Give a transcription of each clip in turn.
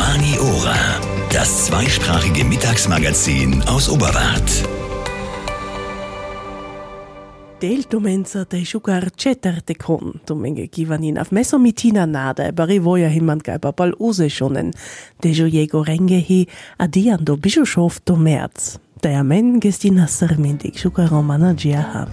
Romani Ora, das zweisprachige Mittagsmagazin aus Oberwart. Del domenza te sugar ceterte con, domenge givanin av meso mitina nada, bari voja himan gaiba bal use schonen, dejo jego renge hi adiando bischof do März. Der men gestina sermindig sugar romana giaha.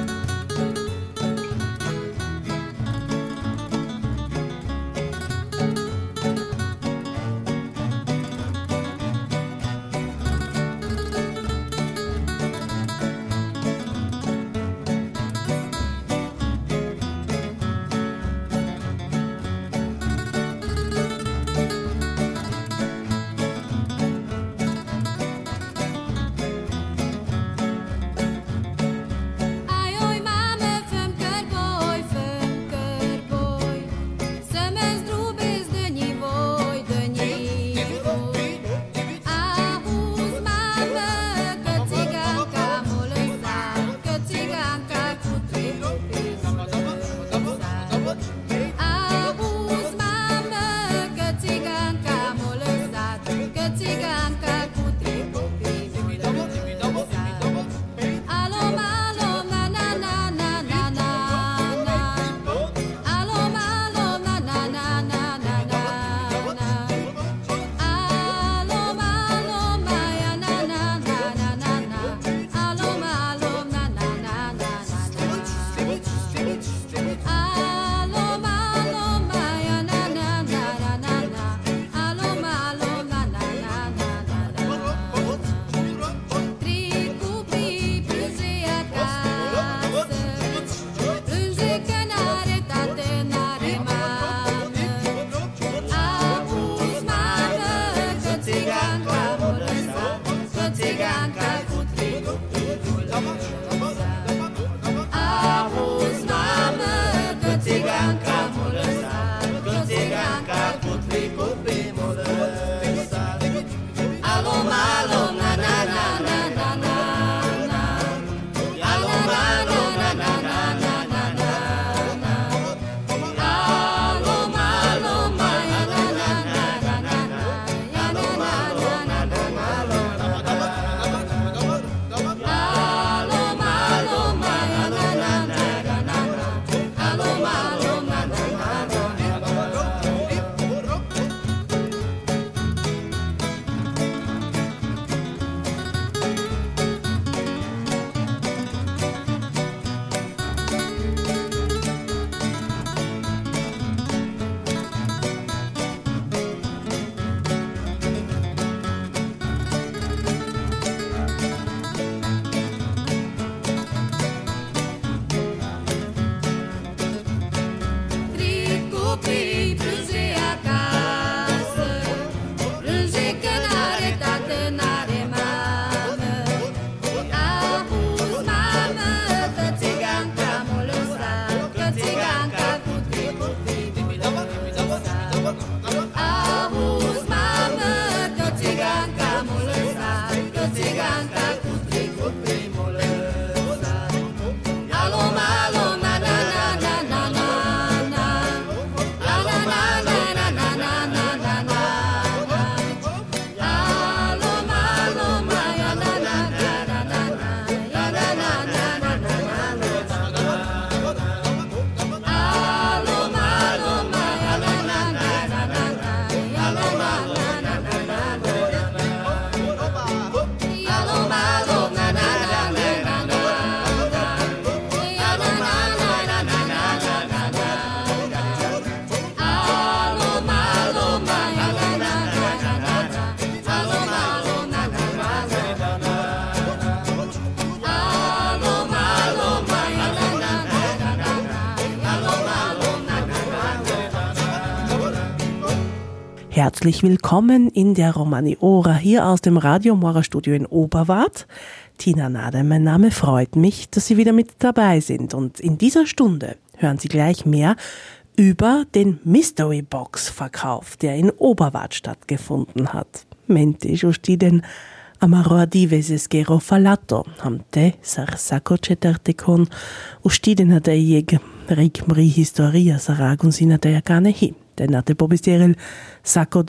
Herzlich willkommen in der Romani Ora hier aus dem Radio Mora Studio in Oberwart. Tina Nade, mein Name, freut mich, dass Sie wieder mit dabei sind. Und in dieser Stunde hören Sie gleich mehr über den Mystery Box Verkauf, der in Oberwart stattgefunden hat. Mente den Amaro diveses gero falato, hamte sar sako cetertekon, ustiden hade jeg rik mri historia saragun sina de gane hi. Den hatte Bobisteril Sakodi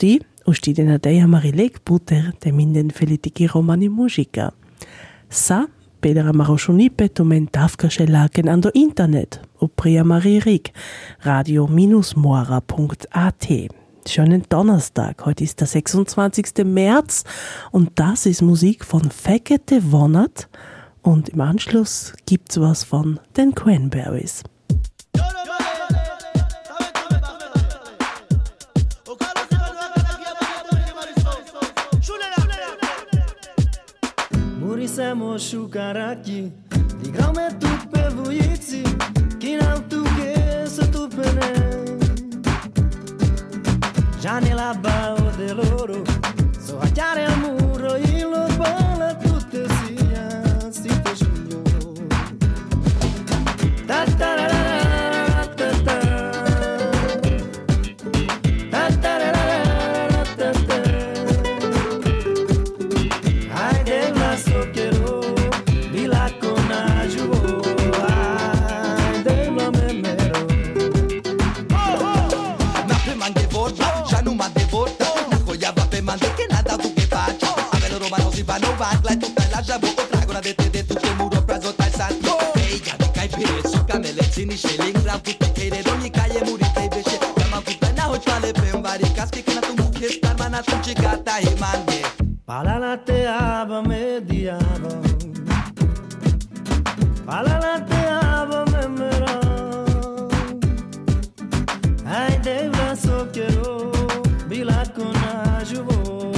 Ustide na deia Marilek puter de minden felitiki romani musica. Sa pedera marošunipe tumen tavkaše laken ando internet, opria Maririk, radio-moara.at. Schönen Donnerstag, heute ist der 26. März und das ist Musik von Fekete Vonat und im Anschluss gibt's was von den Cranberries. Siamo sciucaracchi, di grame tu per vuizi, chi non tu che se tu per ne. Già nella bao de loro, so a chiare al muro, il lo bala tutte sia, si te giugno. Ta ta ra ra ta ta. Ta ta ra ra ta ta. Ai de la so che Vai tutta la jabu traggono de tutte muro preso tal santo ei gatti kai pire su camele cini sheling rap tutte kere doni kai muri te beshe kama tutte na hotale pe vari kaski kana tu mukhe star mana tu chigata hi mande palala te aba me diaba palala te aba me mera ai devra so kero bila kona juvo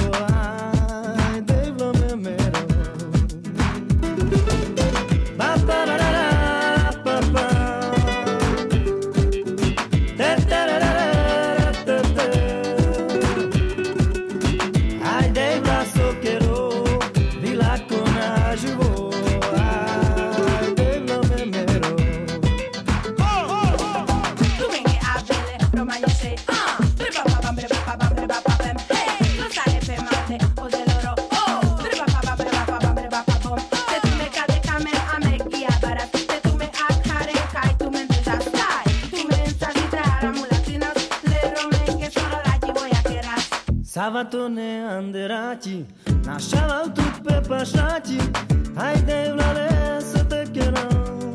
Savatone anderati, nasciava tut pe pașaci, haide vlale să te cheram.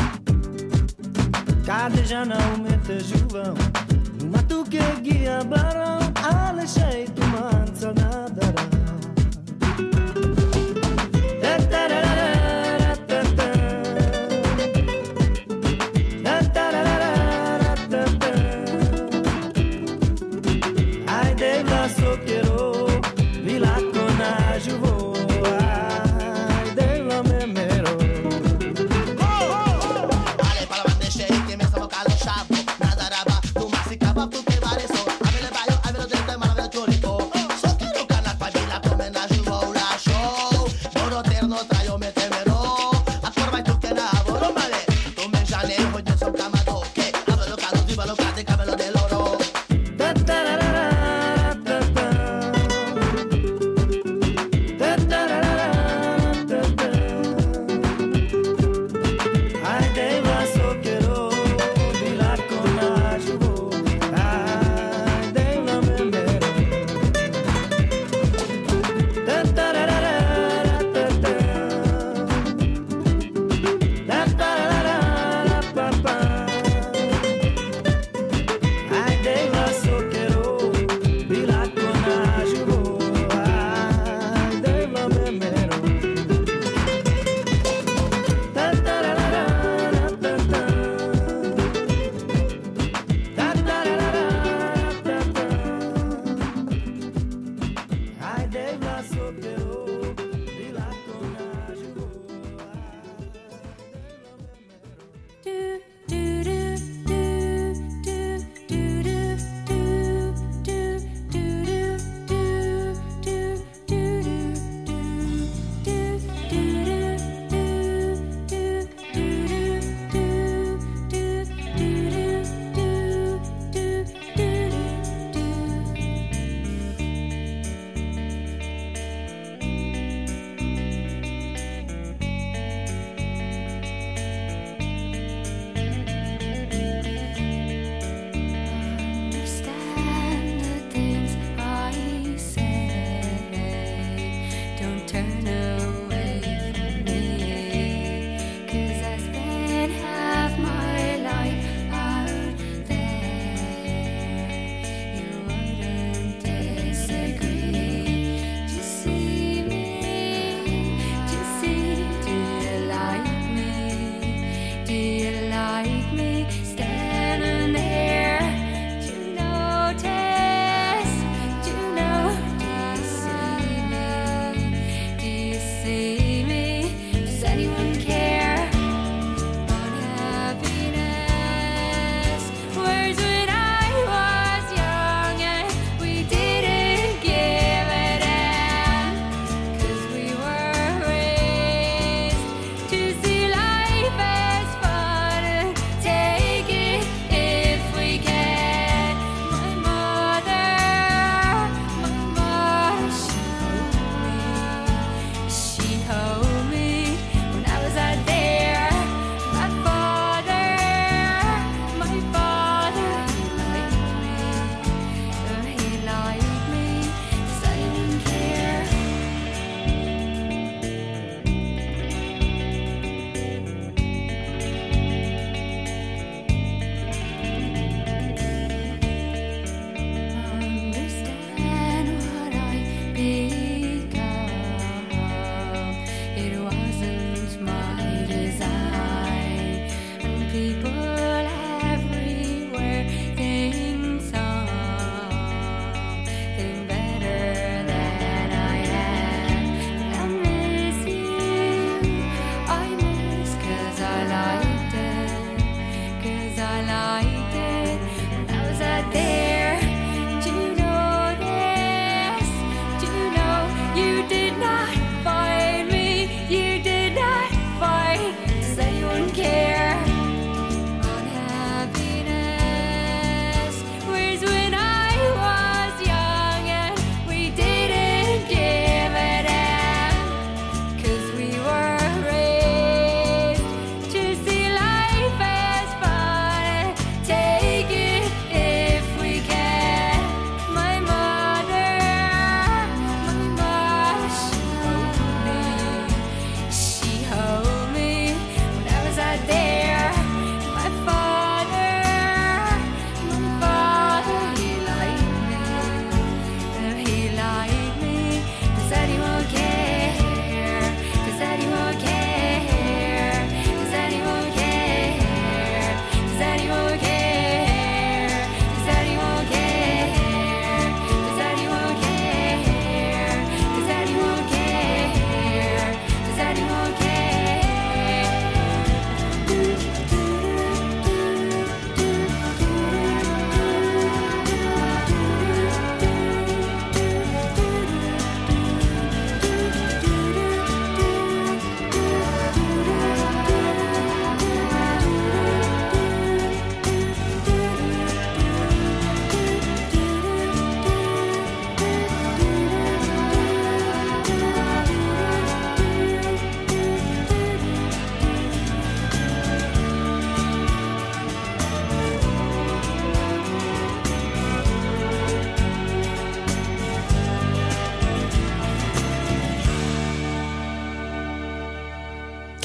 Ca deja n-au mete juvão, numai tu che ghia barão, ale șei tu manța nadara. Nada raba, tu masicava, tu que vale so. Avele baio, avele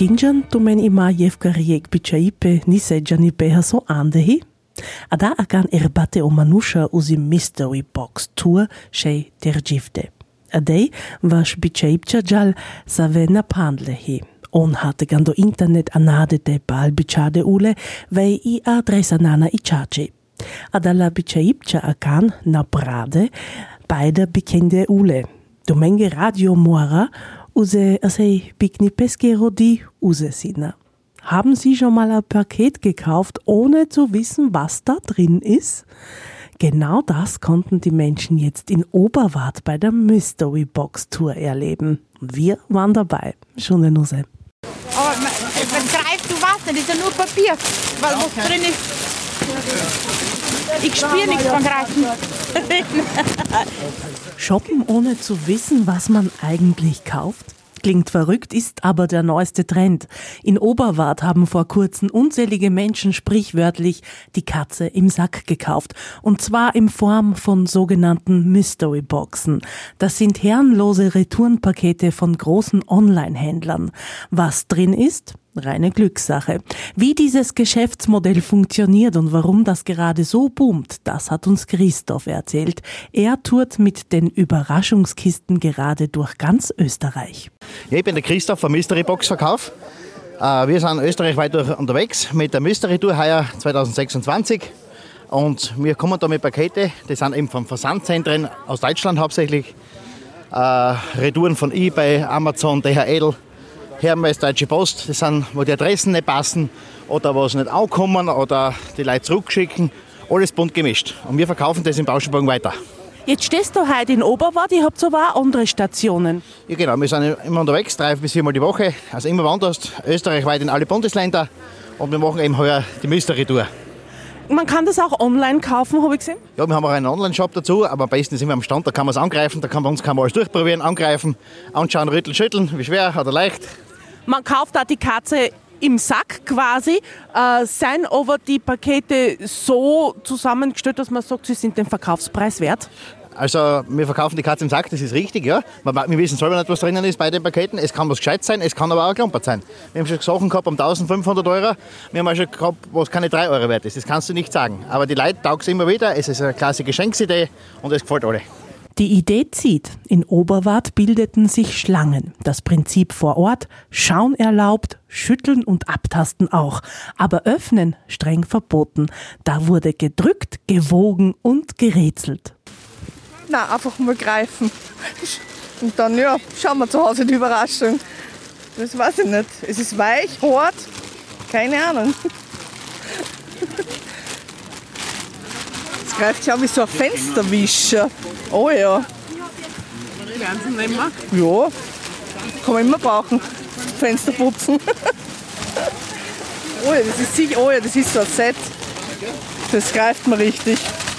Kinjan tu men ima jevkariek bichaipe ni sedjani beha so andehi. Ada agan erbate o manusha usi mystery box tour shei tergifte. Adei vash bichaipcha jal savena pandlehi. On hatte gando internet anade de bal bichade ule vei I adresa nana ichache. Adala bichaipcha agan na brade beide bekende ule. Domenge radio mora use asei bigni pesquero di use sina. Haben Sie schon mal ein Paket gekauft, ohne zu wissen, was da drin ist? Genau das konnten die Menschen jetzt in Oberwart bei der Mystery Box Tour erleben. Wir waren dabei. Schöne Nusse. Aber man greift du was, das ist ja nur Papier. Weil was drin ist. Ich spüre nichts beim Greifen. Shoppen ohne zu wissen, was man eigentlich kauft? Klingt verrückt, ist aber der neueste Trend. In Oberwart haben vor kurzem unzählige Menschen sprichwörtlich die Katze im Sack gekauft. Und zwar in Form von sogenannten Mystery-Boxen. Das sind herrenlose Retourenpakete von großen Online-Händlern. Was drin ist? Reine Glückssache. Wie dieses Geschäftsmodell funktioniert und warum das gerade so boomt, das hat uns Christoph erzählt. Er tourt mit den Überraschungskisten gerade durch ganz Österreich. Ja, ich bin der Christoph vom Mystery Box Verkauf. Wir sind österreichweit unterwegs mit der Mystery Tour heuer 2026. Und wir kommen da mit Pakete, die sind eben von Versandzentren aus Deutschland hauptsächlich. Retouren von eBay, Amazon, DHL. Hermes, Deutsche Post, das sind, wo die Adressen nicht passen oder wo sie nicht ankommen oder die Leute zurückschicken. Alles bunt gemischt. Und wir verkaufen das im Bauschenbogen weiter. Jetzt stehst du heute in Oberwart, ihr habt so auch andere Stationen. Ja genau, wir sind immer unterwegs, 3 bis 4 Mal die Woche. Also immer woanders, österreichweit in alle Bundesländer. Und wir machen eben heuer die Mystery Tour. Man kann das auch online kaufen, habe ich gesehen? Ja, wir haben auch einen Online-Shop dazu, aber am besten sind wir am Stand, da kann man es angreifen, da kann man alles durchprobieren, angreifen, anschauen, rütteln, schütteln, wie schwer oder leicht. Man kauft da die Katze im Sack quasi. Seien aber die Pakete so zusammengestellt, dass man sagt, sie sind den Verkaufspreis wert? Also wir verkaufen die Katze im Sack, das ist richtig, ja. Wir wissen selber nicht, was drinnen ist bei den Paketen. Es kann was gescheit sein, es kann aber auch gelumpert sein. Wir haben schon Sachen gehabt um 1.500 €. Wir haben auch schon gehabt, was keine 3 € wert ist. Das kannst du nicht sagen. Aber die Leute taugen es immer wieder. Es ist eine klasse Geschenksidee und es gefällt alle. Die Idee zieht. In Oberwart bildeten sich Schlangen. Das Prinzip vor Ort, Schauen erlaubt, Schütteln und Abtasten auch. Aber Öffnen streng verboten. Da wurde gedrückt, gewogen und gerätselt. Nein, einfach mal greifen. Und dann, ja, schauen wir zu Hause die Überraschung. Das weiß ich nicht. Es ist weich, hart, keine Ahnung. Es greift ja wie so ein Fensterwischer. Oh ja. Werden Sie nehmen? Ja, kann man immer brauchen. Fenster putzen. Oh ja, das ist sicher, oh ja, das ist so ein Set. Das greift man richtig.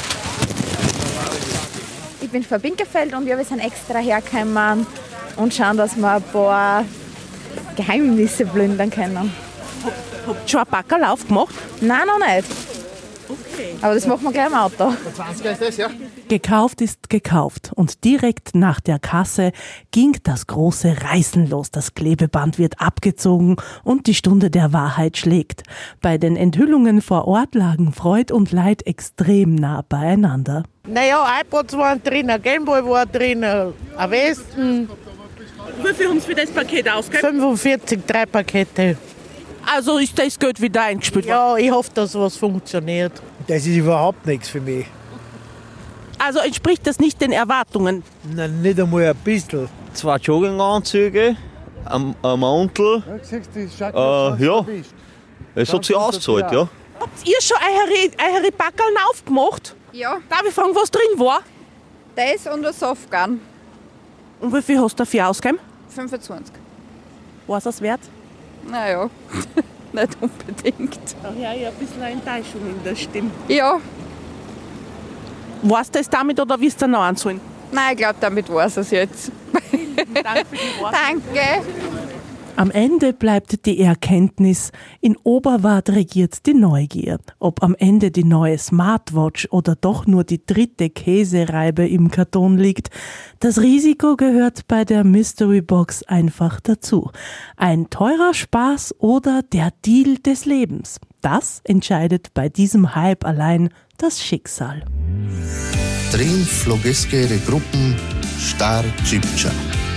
Ich bin von Binkerfeld und wir sind extra hergekommen und schauen, dass wir ein paar Geheimnisse plündern können. Habt ihr schon ein Packerl aufgemacht? Nein, noch nicht. Okay. Aber das machen wir gleich im Auto. 20 ist das, ja. Gekauft ist gekauft und direkt nach der Kasse ging das große Reißen los. Das Klebeband wird abgezogen und die Stunde der Wahrheit schlägt. Bei den Enthüllungen vor Ort lagen Freud und Leid extrem nah beieinander. Naja, iPods waren drin, ein Gameboy war drin, ein Westen. Wie viel haben Sie für das Paket ausgegeben? 45, 3 Pakete. Also ist das Geld wieder eingespielt worden? Ja, ich hoffe, dass was funktioniert. Das ist überhaupt nichts für mich. Also entspricht das nicht den Erwartungen? Nein, nicht einmal ein bisschen. 2 Jogginganzüge, ein Mantel. Ja, es hat sich ausgezahlt, ja. Habt ihr schon eure Packerln aufgemacht? Ja, Darf ich fragen, was drin war? das und ein Softgun. Und wie viel hast du dafür ausgegeben? 25. War es das wert? Naja, nicht unbedingt. Ja, ein bisschen eine Enttäuschung in der Stimme. Ja, Warst du das damit oder willst du noch anzahlen? nein, ich glaube, damit war es jetzt. Danke für die Worte. Danke. Am Ende bleibt die Erkenntnis, in Oberwart regiert die Neugier. Ob am Ende die neue Smartwatch oder doch nur die 3. Käsereibe im Karton liegt, das Risiko gehört bei der Mystery Box einfach dazu. Ein teurer Spaß oder der Deal des Lebens. Das entscheidet bei diesem Hype allein das Schicksal. Trin Flogeske Gruppen Star Cipcia.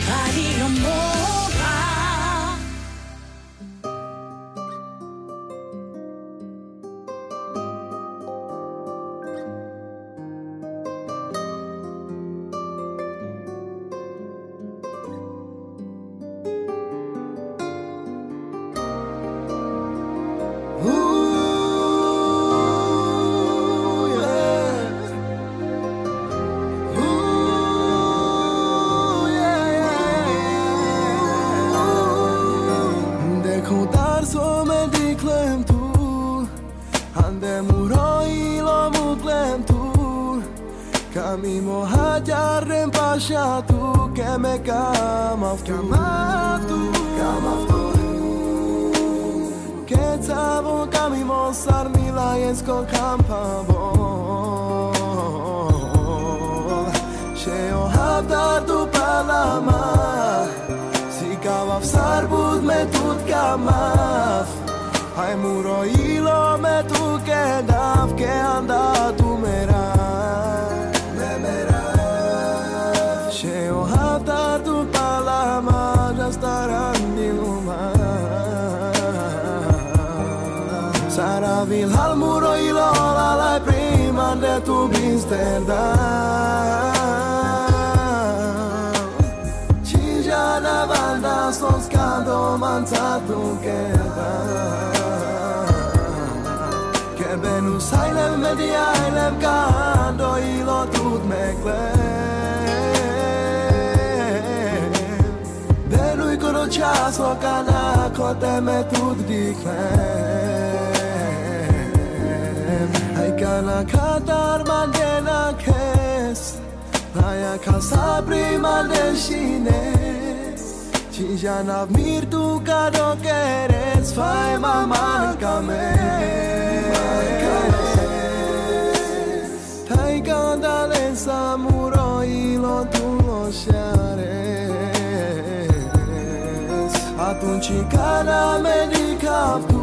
Atunci cara medica tu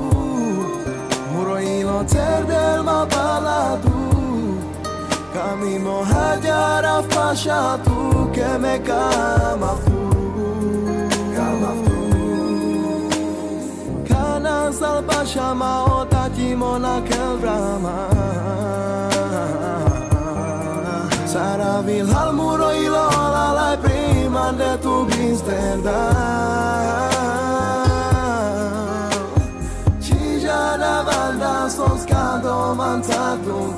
Muroilo cerdel ma pala tu Camimo hajara fasha tu Que me cama tu Kana salpa shama ota timona kelbrama Saravil hal muroilo lalai prima de tu Amsterdam Banda sto scando manzato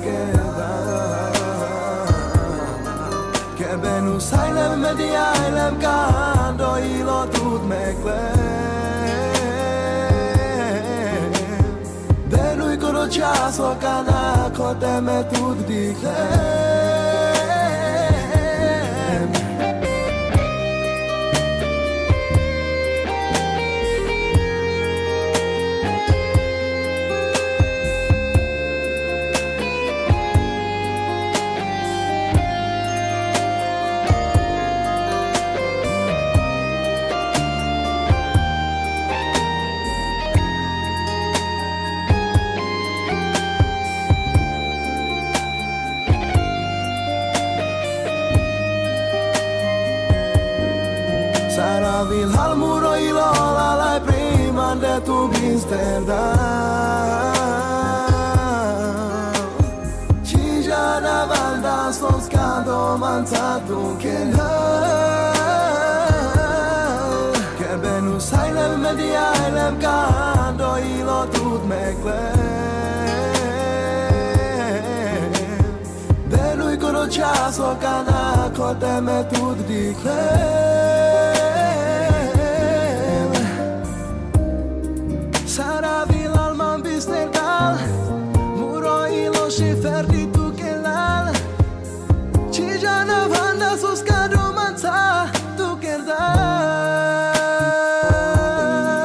che benu sailem mediailem cando ilo tut mekle Benui corochaso cana cote me tut dikle Saravil hal muro ilo lalai prima de tu Amsterdam Cinja da banda sto scando manzato che benu sailem mediailem cando ilo tut mekle Benui corochaso cana cote me tut dikle Saravil alman Amsterdam Muro ilo shifer di tu kelal Cijana vanda sus kado manza tu keldal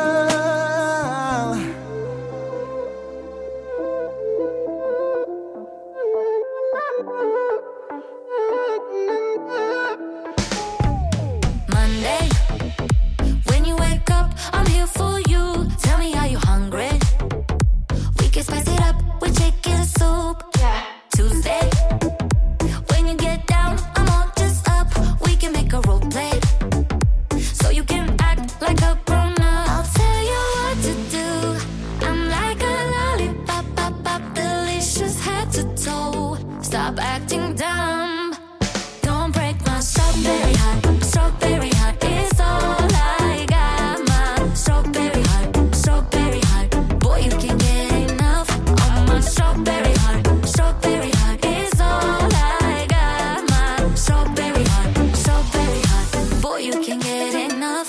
strawberry heart, strawberry heart is all I got. My strawberry heart, strawberry heart, boy you can't get enough. Oh my strawberry heart is all I got. My strawberry heart, boy you can't get enough.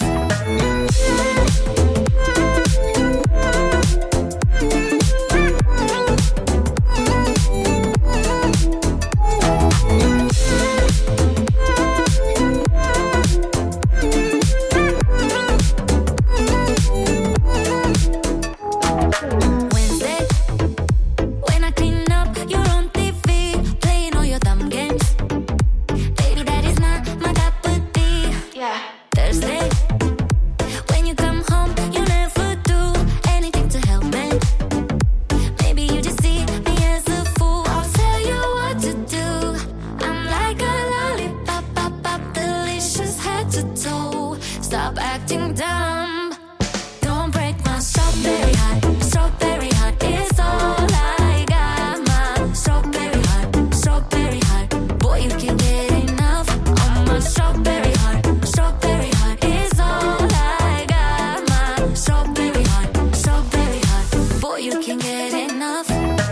Stop acting dumb. Don't break my strawberry heart. Strawberry heart is all I got. My strawberry heart, boy you can't get enough. Oh my strawberry heart is all I got. My strawberry heart, boy you can't get enough.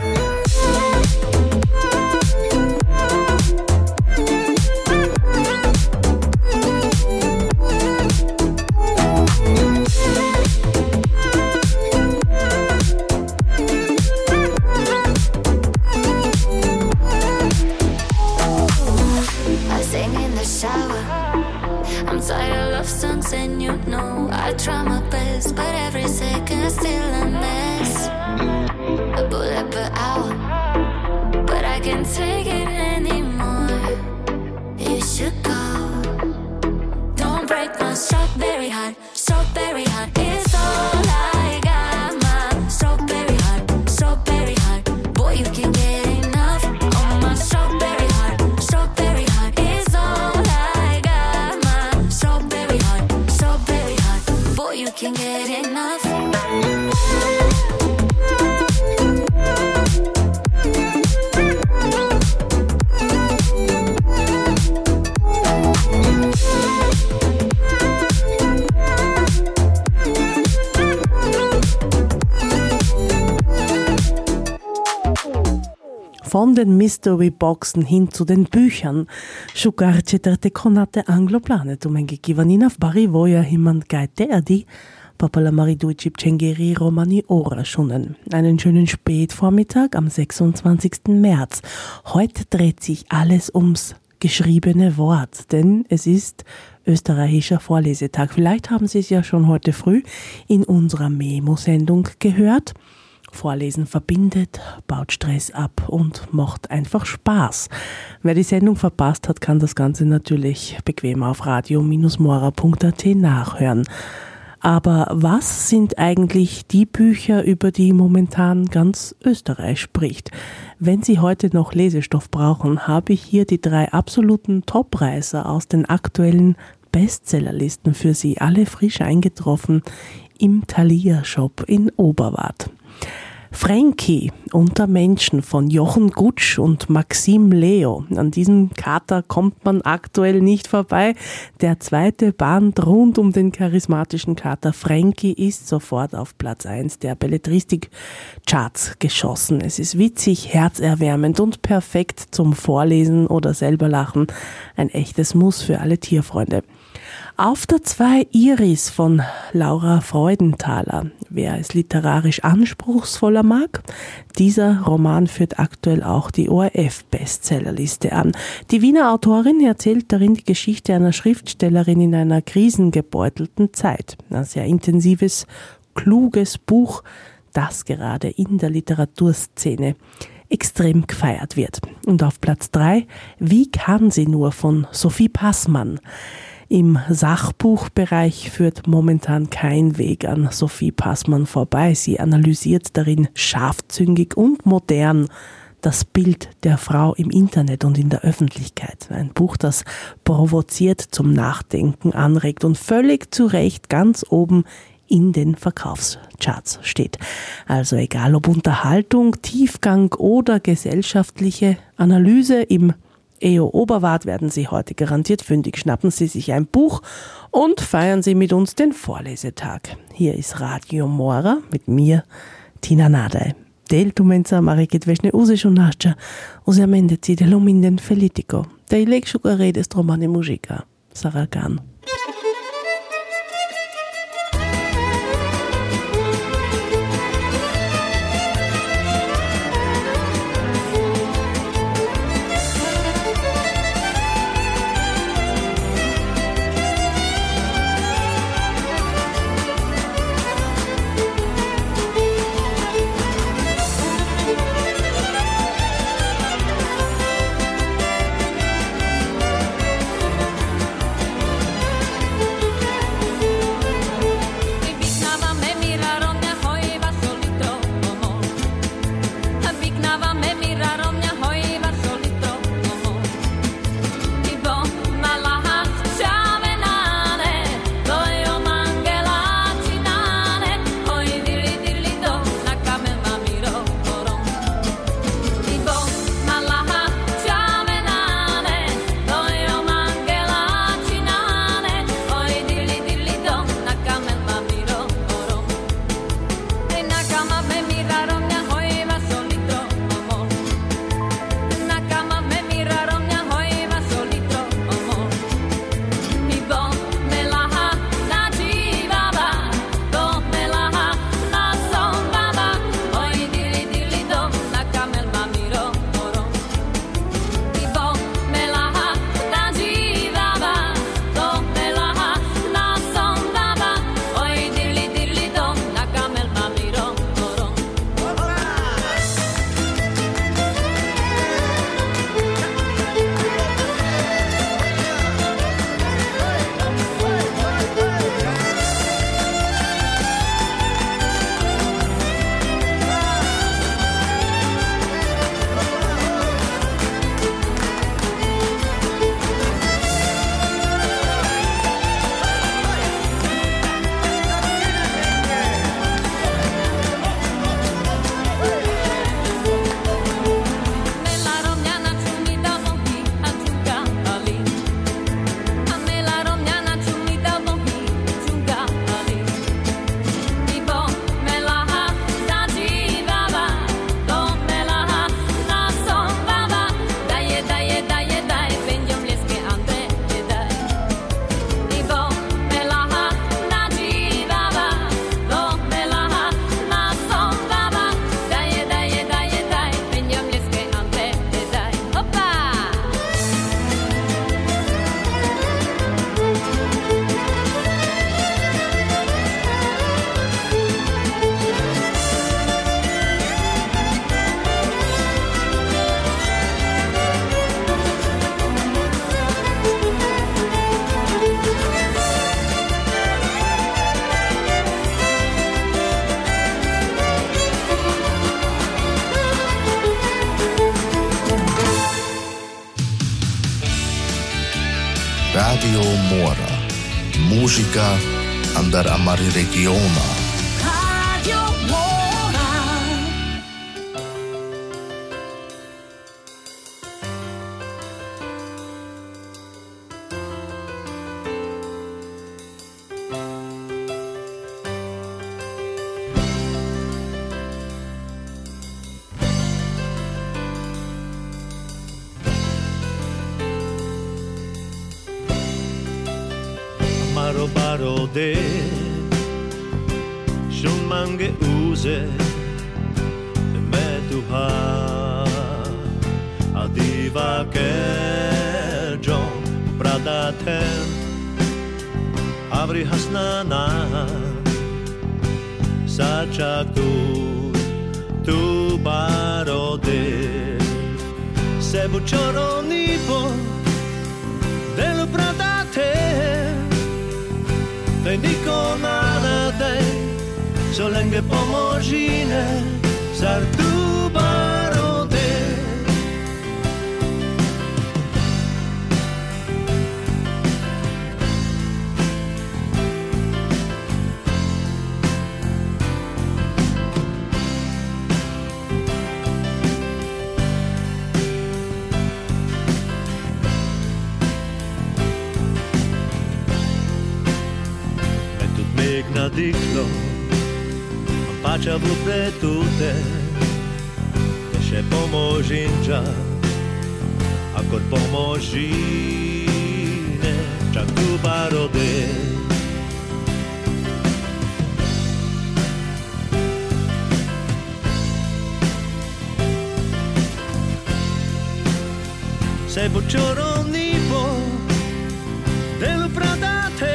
Songs and you know I try my best, but every second still a mess. A bullet per hour, but I can't take it anymore. You should go. Don't break my strawberry heart. Strawberry heart is all I got. My strawberry heart, boy you can't get enough. Oh my strawberry heart is all I got. My strawberry heart, boy you can't get enough. Von den Mystery-Boxen hin zu den Büchern. Šukar četvrtekonate Angloplane tumengiki vanina v bari voja himan gaite adi Papala Mariduici Pcengeri Romani Ora schunnen. Einen schönen Spätvormittag am 26. März. Heute dreht sich alles ums geschriebene Wort, denn es ist österreichischer Vorlesetag. Vielleicht haben Sie es ja schon heute früh in unserer Memo-Sendung gehört. Vorlesen verbindet, baut Stress ab und macht einfach Spaß. Wer die Sendung verpasst hat, kann das Ganze natürlich bequem auf radio-mora.at nachhören. Aber was sind eigentlich die Bücher, über die momentan ganz Österreich spricht? Wenn Sie heute noch Lesestoff brauchen, habe ich hier die 3 absoluten Topreißer aus den aktuellen Bestsellerlisten für Sie, alle frisch eingetroffen im Thalia-Shop in Oberwart. Frankie unter Menschen von Jochen Gutsch und Maxim Leo. An diesem Kater kommt man aktuell nicht vorbei. Der zweite Band rund um den charismatischen Kater Frankie ist sofort auf Platz 1 der Belletristik-Charts geschossen. Es ist witzig, herzerwärmend und perfekt zum Vorlesen oder selber lachen. Ein echtes Muss für alle Tierfreunde. Auf der 2 Iris von Laura Freudenthaler. Wer es literarisch anspruchsvoller mag, dieser Roman führt aktuell auch die ORF-Bestsellerliste an. Die Wiener Autorin erzählt darin die Geschichte einer Schriftstellerin in einer krisengebeutelten Zeit. Ein sehr intensives, kluges Buch, das gerade in der Literaturszene extrem gefeiert wird. Und auf Platz 3, Wie kann sie nur von Sophie Passmann. Im Sachbuchbereich führt momentan kein Weg an Sophie Passmann vorbei. Sie analysiert darin scharfzüngig und modern das Bild der Frau im Internet und in der Öffentlichkeit. Ein Buch, das provoziert, zum Nachdenken anregt und völlig zu Recht ganz oben in den Verkaufscharts steht. Also egal ob Unterhaltung, Tiefgang oder gesellschaftliche Analyse, im EO Oberwart werden Sie heute garantiert fündig. Schnappen Sie sich ein Buch und feiern Sie mit uns den Vorlesetag. Hier ist Radio Mora mit mir, Tina Nadej. Del tumenca Marike dvešne uzešu našća, uzamende ci deluminden felitiko, da I lekšu redes romane muzika, Saragan. Radio Mora. Musica andar a mari regiona. Radio Mora. Barode Shumange uze Metuha Adiva Kerjon Bradaten Avri Hasnana Sachak tu barode Sebu Choronipo Del Bradaten Te niko nada dej, so lenge pomožine, zar tu barode. jak nadýchlo a páča vľúbe túte ešte pomôžim ča ako pomôžine čak tu barode se počoroni po delu pradate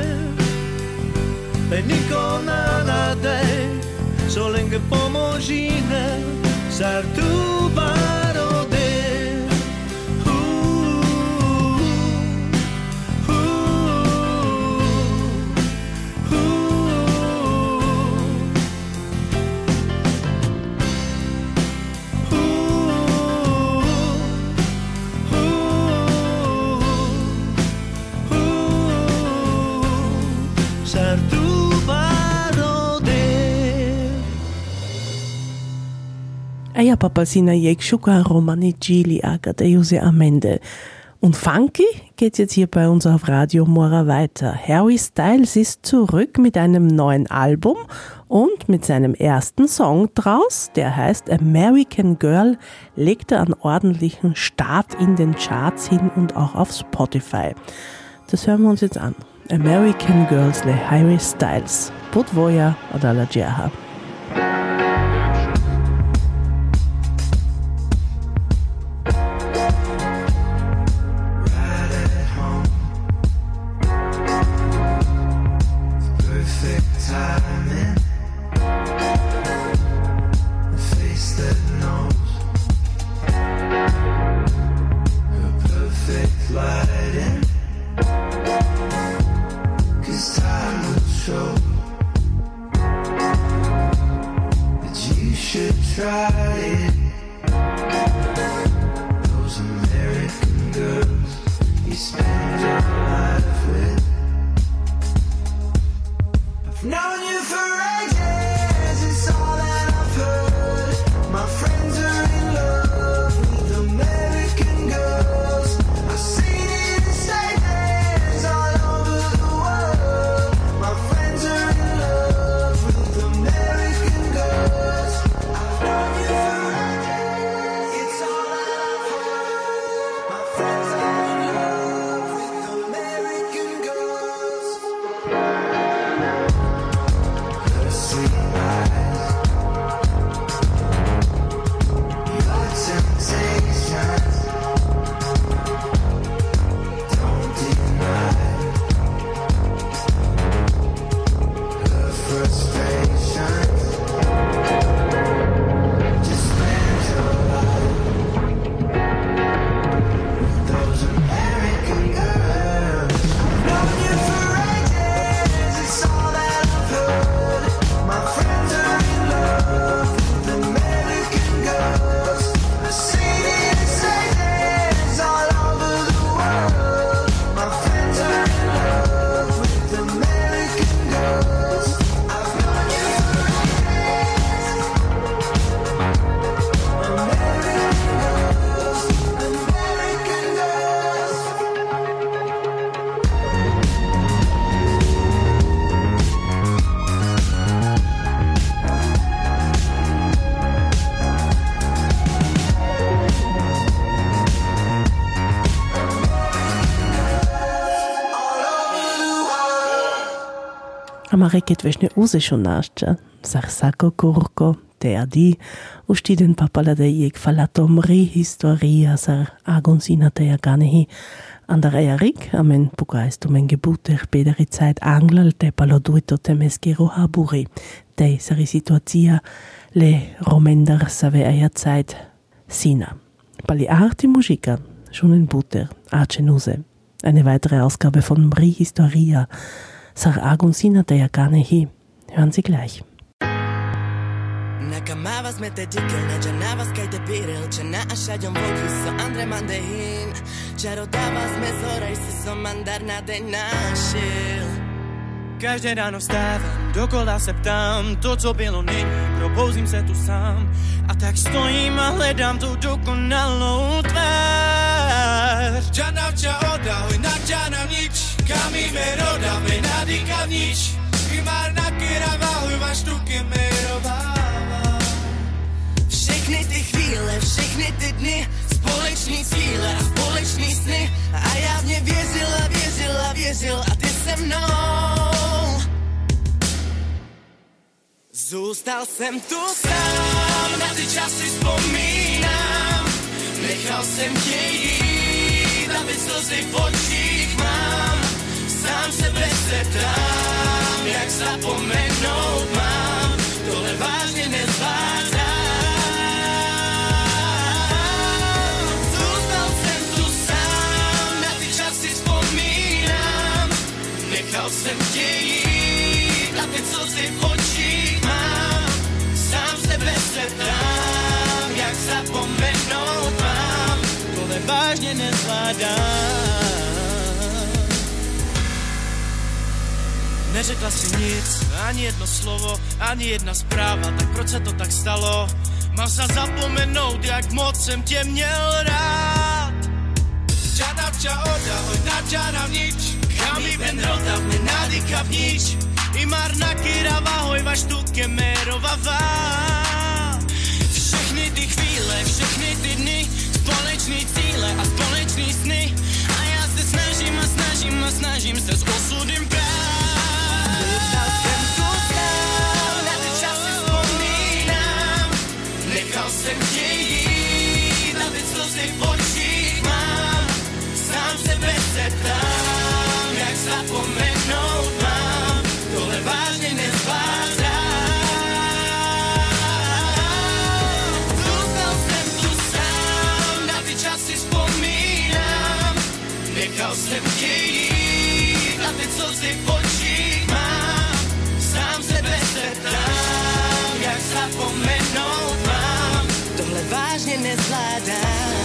pe niko na dej solenge pomožine sar tu barode Eia Papalsina Jekschuka, Romani Gili, Agate Jose Amende. Und funky geht's jetzt hier bei uns auf Radio Mora weiter. Harry Styles ist zurück mit einem neuen Album und mit seinem ersten Song draus, der heißt American Girl, legt er einen ordentlichen Start in den Charts hin und auch auf Spotify. Das hören wir uns jetzt an. American Girls le Harry Styles. Budvoja oder la Djerha. Amare ketveșne uze șonașcea, sar saco curco, teadi, uștiden papala de iec falatomri historia sar agonsina teia ganehi, andare Erik, amen pugaist men gebuter pederi Zeit anglal te palo duito temeskero haburi, te sari situația le romender save aia Zeit sina. Pali arti musica, schon in Buter, acenuse. Eine weitere Ausgabe von Mri Historia, sar agonsina teia ganehi. Hören Sie gleich. Nakamavas metetikel, najanavas kaj te piril, če na ašadjom voki so andre mandehin, če rodavas me zoraj si so mandar na den našil. Každé ráno vstávam, dokola se ptám, to, co bylo, není, probouzím se tu sám. A tak stojím a hledám tu dokonalou tvář. Džanavča odahuj, na džanav nič, kam ime rodáme, nadýkav nič. tu generovala. Všechny ty chvíle, všechny ty dny, společný cíle a společný sny. A já v ně věřil a ty se mnou. Zůstal jsem tu sám, na ty časy vzpomínám. Nechal jsem tě jít a ty slzy v očích mám. Sám sebe se ptám, jak zapomenout mám. Tohle vážně nezvládám. Zůstal jsem tu sám, na ty časy vzpomínám. Nechal jsem tě jít a ty slzy v očích mám. Sám sebe se ptám, jak zapomenout mám. Tohle vážně nezvládám. Neřekla si nic, ani jedno slovo, ani jedna zpráva, tak proč se to tak stalo? Mám se zapomenout, jak moc jsem tě měl rád. Čadavča oda, hoj nadžana vnič, kami ben rota, menadika vnič. I marna kirava, hoj vaš tu kemerova vá. Všechny ty chvíle, všechny ty dny, společný cíle a společný sny. A já se snažím se s osudem brát. Zůstal jsem tu sám, na ty časy vzpomínám. Nechal jsem tě jít a ty slzy v očích mám. Sám sebe se ptám, jak zapomenout mám. Tohle vážně nezvládám. Zůstal jsem tu sám, na ty časy vzpomínám. Nechal jsem tě jít a ty slzy v očích mám. Sám sebe se ptám, jak zapomenout mám. Tohle vážně nezvládám.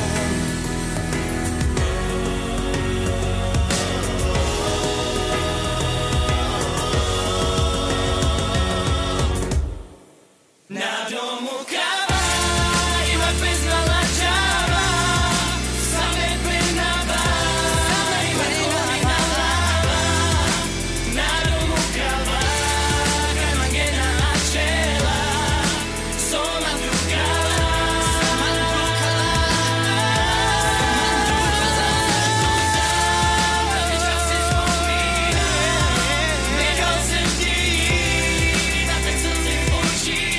Na domu káva, iba beznala čáva. Samé plinavá, iba kolina láva. Na domu káva, kamangena a čela. Soma dukala, na ty časy vzpomínám. Nechal jsem ti jít a teď jsem si v očích.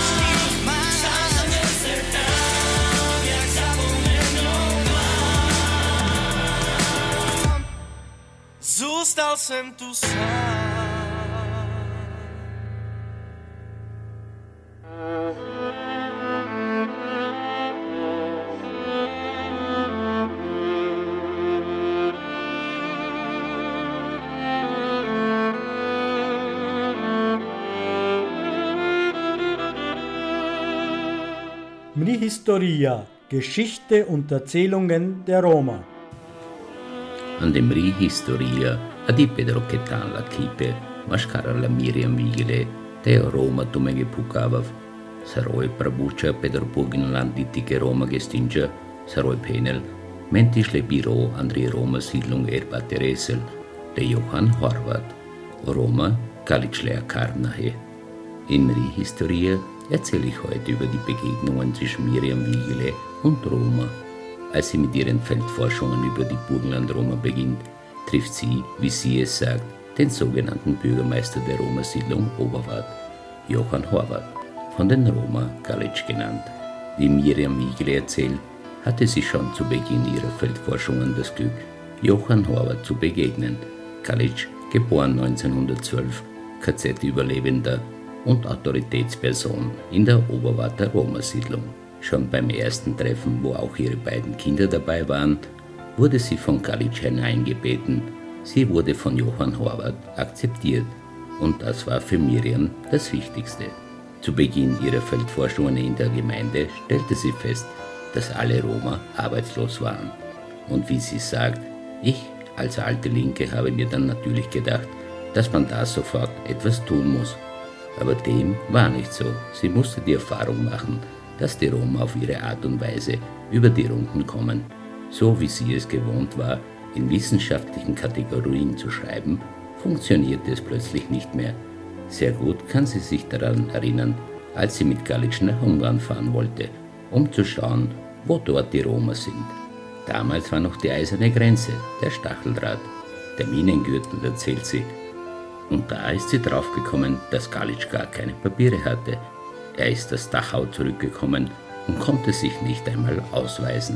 Zůstal jsem tu sám. Mri-Historia, Geschichte und Erzählungen der Roma. An dem Mri-Historia adi Pedro Ketan la Kipe, Maškara la Miriam Vigile, te Roma tumenge Pukavav, Saroi Prabucha Pedro Pugin Landitike Roma Gestinja, Saroi Penel, Mentisch le Biro Andri Roma Siedlung Erba Teresel, de Johann Horvath, Roma Kalichlea Karnahe. In Mri-Historia erzähle ich heute über die Begegnungen zwischen Miriam Vigile und Roma. Als sie mit ihren Feldforschungen über die Burgenland-Roma beginnt, trifft sie, wie sie es sagt, den sogenannten Bürgermeister der Roma-Siedlung Oberwart, Johann Horvath, von den Roma Kalic genannt. Wie Miriam Vigile erzählt, hatte sie schon zu Beginn ihrer Feldforschungen das Glück, Johann Horvath zu begegnen. Kalic, geboren 1912, KZ-Überlebender und Autoritätsperson in der Oberwarter Roma-Siedlung. Schon beim ersten Treffen, wo auch ihre beiden Kinder dabei waren, wurde sie von Kalic hineingebeten. Sie wurde von Johann Horvath akzeptiert und das war für Miriam das Wichtigste. Zu Beginn ihrer Feldforschungen in der Gemeinde stellte sie fest, dass alle Roma arbeitslos waren. Und wie sie sagt, ich als alte Linke habe mir dann natürlich gedacht, dass man da sofort etwas tun muss. Aber dem war nicht so. Sie musste die Erfahrung machen, dass die Roma auf ihre Art und Weise über die Runden kommen. So wie sie es gewohnt war, in wissenschaftlichen Kategorien zu schreiben, funktionierte es plötzlich nicht mehr. Sehr gut kann sie sich daran erinnern, als sie mit Galic nach Ungarn fahren wollte, um zu schauen, wo dort die Roma sind. Damals war noch die eiserne Grenze, der Stacheldraht, der Minengürtel, erzählt sie. Und da ist sie draufgekommen, dass Galic gar keine Papiere hatte. Er ist aus Dachau zurückgekommen und konnte sich nicht einmal ausweisen.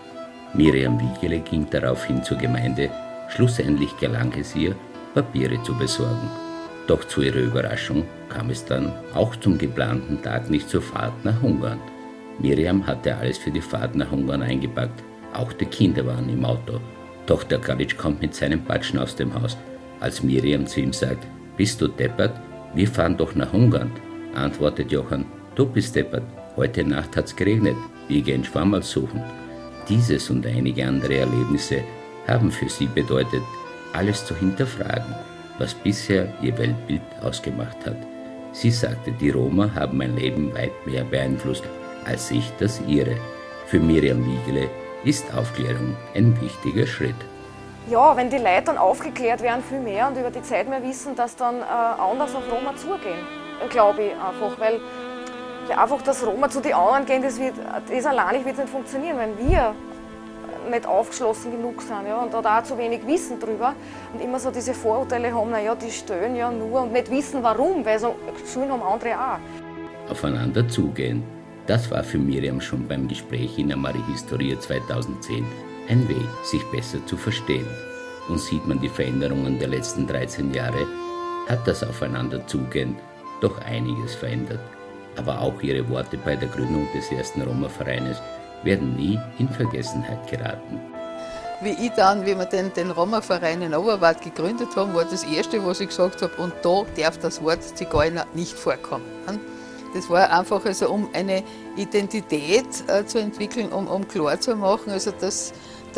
Miriam Wiegele ging daraufhin zur Gemeinde. Schlussendlich gelang es ihr, Papiere zu besorgen. Doch zu ihrer Überraschung kam es dann auch zum geplanten Tag nicht zur Fahrt nach Ungarn. Miriam hatte alles für die Fahrt nach Ungarn eingepackt, auch die Kinder waren im Auto. Doch der Galic kommt mit seinem Patschen aus dem Haus. Als Miriam zu ihm sagt, bist du deppert? Wir fahren doch nach Ungarn, antwortet Johann, du bist deppert, heute Nacht hat's geregnet, wir gehen Schwammerl suchen. Dieses und einige andere Erlebnisse haben für sie bedeutet, alles zu hinterfragen, was bisher ihr Weltbild ausgemacht hat. Sie sagte, die Roma haben mein Leben weit mehr beeinflusst, als ich das ihre. Für Miriam Wiegele ist Aufklärung ein wichtiger Schritt. Ja, wenn die Leute dann aufgeklärt werden, viel mehr und über die Zeit mehr wissen, dass dann anders auf Roma zugehen, glaube ich einfach. Weil ja, einfach, dass Roma zu den anderen gehen, das allein wird nicht funktionieren, wenn wir nicht aufgeschlossen genug sind, ja, und da auch zu wenig wissen drüber und immer so diese Vorurteile haben, naja, die stöhnen ja nur und nicht wissen warum, weil so Schulen haben andere auch. Aufeinander zugehen, das war für Miriam schon beim Gespräch in Amari Historia 2010 ein Weg, sich besser zu verstehen. Und sieht man die Veränderungen der letzten 13 Jahre, hat das Aufeinanderzugehen doch einiges verändert. Aber auch ihre Worte bei der Gründung des ersten Roma-Vereines werden nie in Vergessenheit geraten. Wie wir den Roma-Verein in Oberwart gegründet haben, war das Erste, was ich gesagt habe, und da darf das Wort Zigeuner nicht vorkommen. Das war einfach, also, um eine Identität zu entwickeln, um klar zu machen, also dass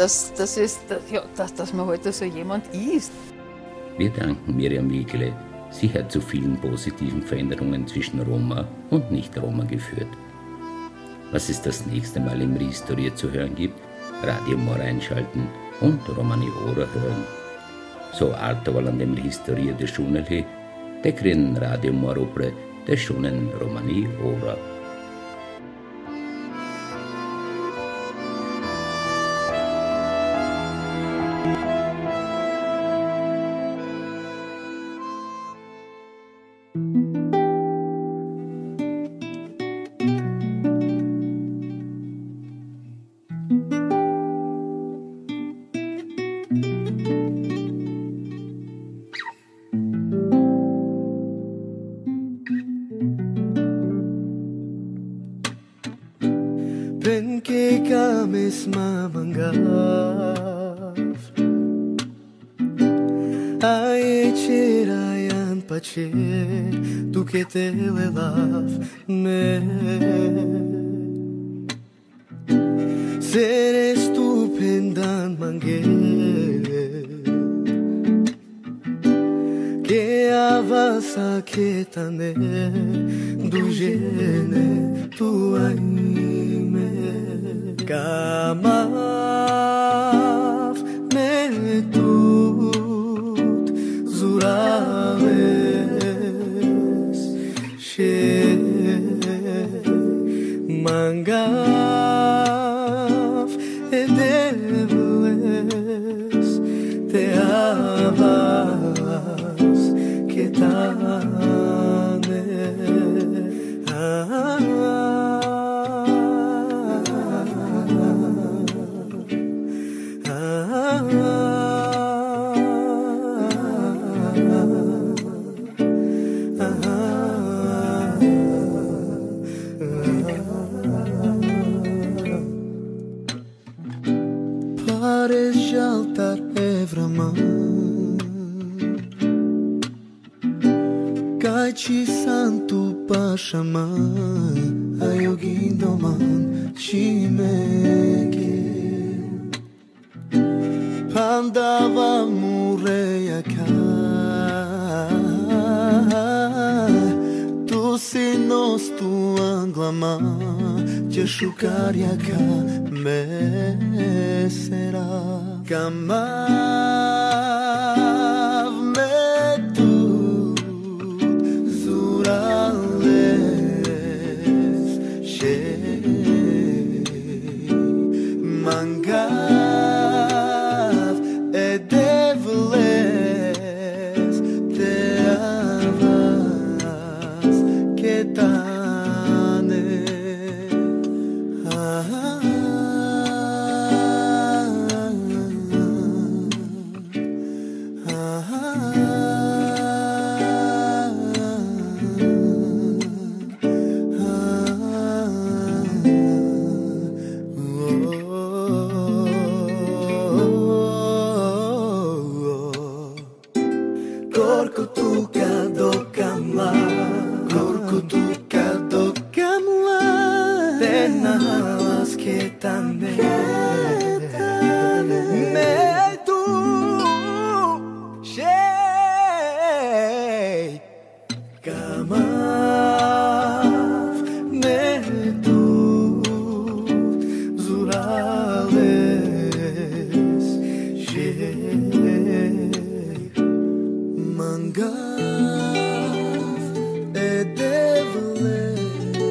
man halt so jemand ist. Wir danken Miriam Wiegele. Sie hat zu vielen positiven Veränderungen zwischen Roma und Nicht-Roma geführt. Was es das nächste Mal im Historia zu hören gibt, Radio Mora einschalten und Romani Ora hören. So artovalandem Historia de Shunelhi, tekrin Radio Morupre de Shunen Romani Ora. Tu che te lelav me Sere stupendan manghe Che avasa che tane Du gene tu aime Kamav me tut zurave Mangav edebles te avas que tane Ci santu pașama Ayogindoman Chimeke Pandava mureyaka Tu sinos tu anglama Cheshukariaka mesera Kamav metu Korkutuka dokamla, korkutuka dokamla, tenalas ketane, me tu shei, kamav me tu zurales shei, mangav edevles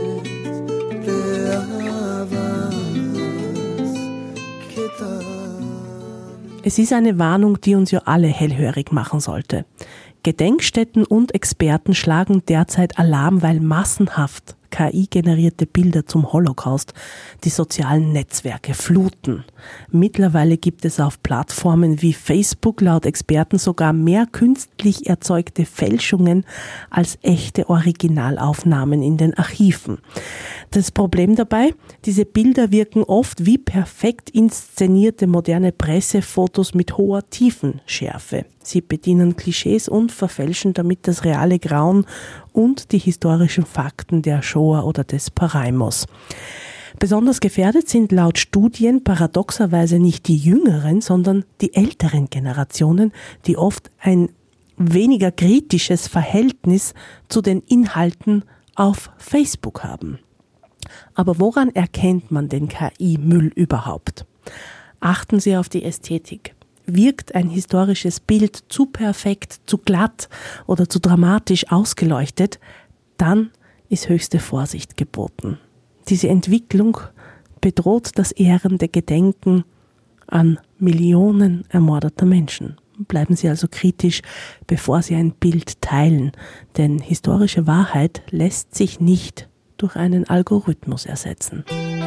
teavas ketan. Es ist eine Warnung, die uns ja alle hellhörig machen sollte. Gedenkstätten und Experten schlagen derzeit Alarm, weil massenhaft KI-generierte Bilder zum Holocaust die sozialen Netzwerke fluten. Mittlerweile gibt es auf Plattformen wie Facebook laut Experten sogar mehr künstlich erzeugte Fälschungen als echte Originalaufnahmen in den Archiven. Das Problem dabei, diese Bilder wirken oft wie perfekt inszenierte moderne Pressefotos mit hoher Tiefenschärfe. Sie bedienen Klischees und verfälschen damit das reale Grauen und die historischen Fakten der Shoah oder des Paraimos. Besonders gefährdet sind laut Studien paradoxerweise nicht die jüngeren, sondern die älteren Generationen, die oft ein weniger kritisches Verhältnis zu den Inhalten auf Facebook haben. Aber woran erkennt man den KI-Müll überhaupt? Achten Sie auf die Ästhetik. Wirkt ein historisches Bild zu perfekt, zu glatt oder zu dramatisch ausgeleuchtet, dann ist höchste Vorsicht geboten. Diese Entwicklung bedroht das ehrende Gedenken an Millionen ermordeter Menschen. Bleiben Sie also kritisch, bevor Sie ein Bild teilen, denn historische Wahrheit lässt sich nicht durch einen Algorithmus ersetzen.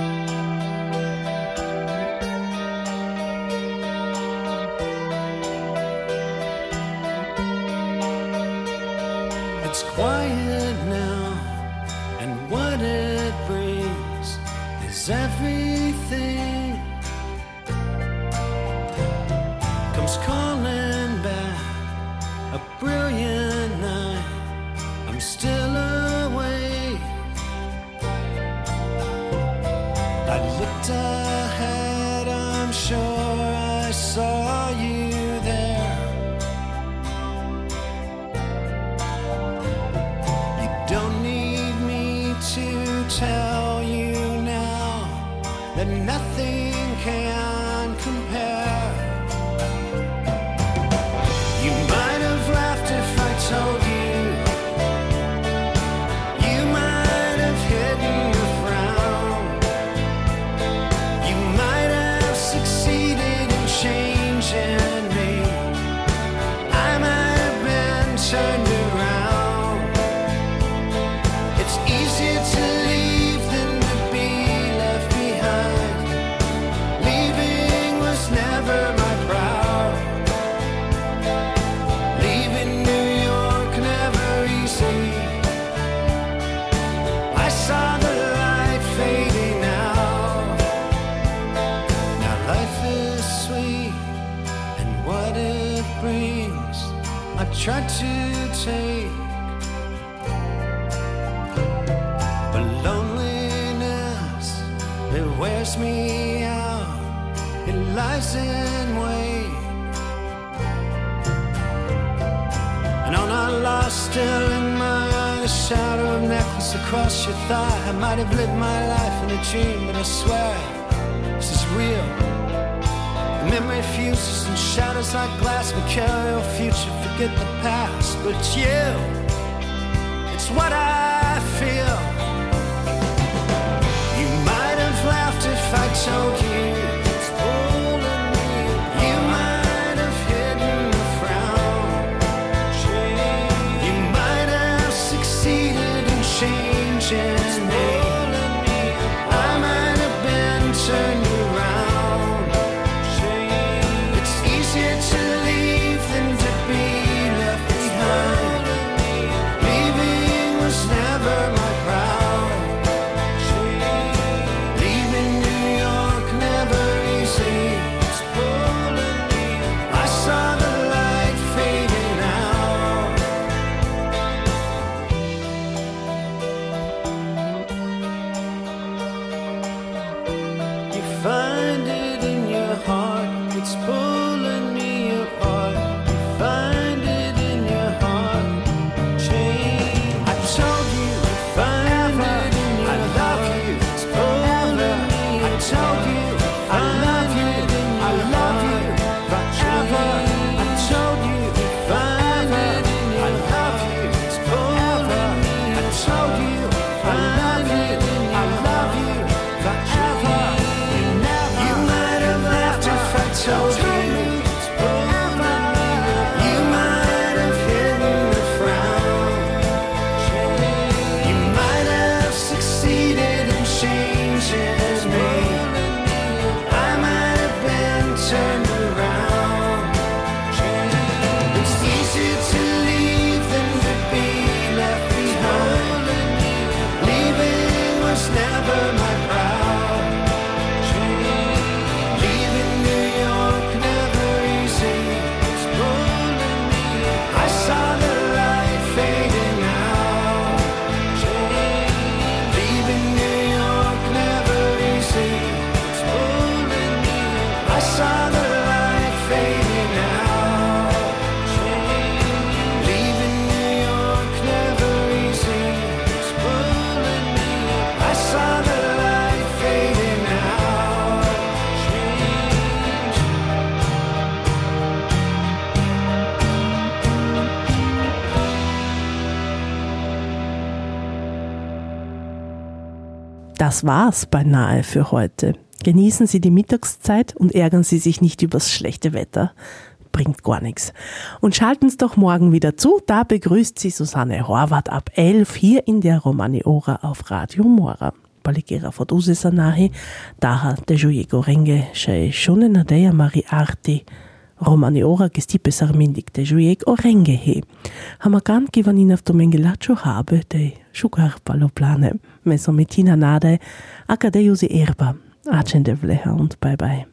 It's quiet now, and what it brings is everything comes calling back. A brilliant night, I'm still awake. I looked ahead, I'm sure I saw you there. You don't need me to tell you now that nothing can compare. You might have laughed if I told you. You might have hidden a frown. You might have succeeded in changing me. I might have been turned around. It's easier to leave than to be left behind. Leaving was never my proud. Leaving New York never easy. I saw the light fading out. Now life is sweet, and what it brings I try to take. But loneliness, it wears me out. It lies in wait. And on our lost, still in my eye, a shadow of necklace across your thigh. I might have lived my life in a dream, but I swear this is real. The memory fuses and shatters like glass. We carry your future, forget the past. But you, it's what I feel. You might have laughed if I told you. It's pulling me. You might have hidden a frown. You might have succeeded in changing me. I might have been turned around. It's easier to leave than to be left behind. Leaving was never my proud. Leaving New York Das war's beinahe für heute. Genießen Sie die Mittagszeit und ärgern Sie sich nicht übers schlechte Wetter. Bringt gar nichts. Und schalten Sie doch morgen wieder zu. Da begrüßt Sie Susanne Horvath ab 11 hier in der Romani Ora auf Radio Mora. Paligera fodusi sanahi, daha dežujego renge, še šone nadeja mari arti. Romani Ora gestipe sarmindik dežujeg o renge he. Hamakan kivanin av tomengelacho habe de šukar paloplane. Mesometina nade, akadejusi erba. Acende vleha und bye bye.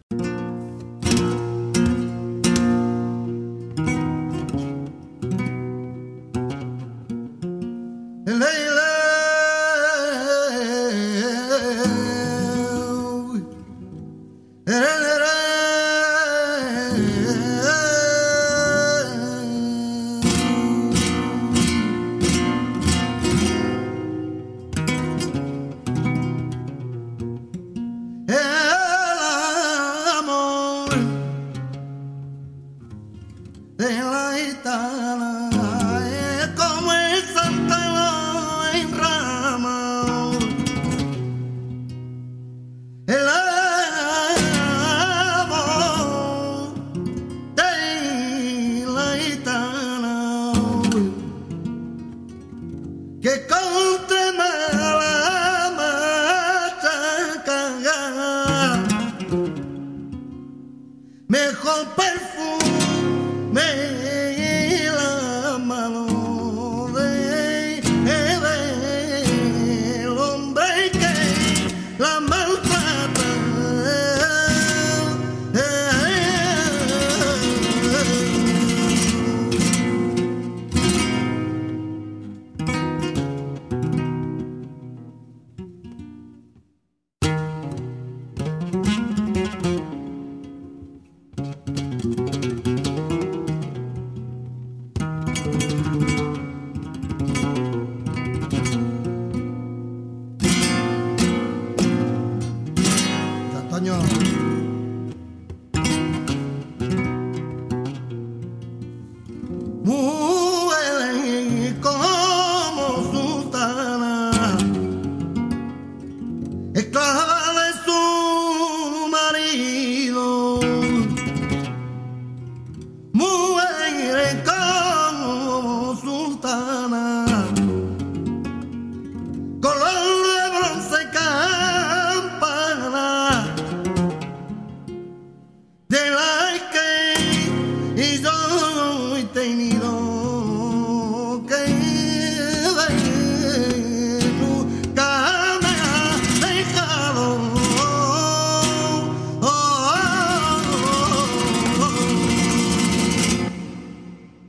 They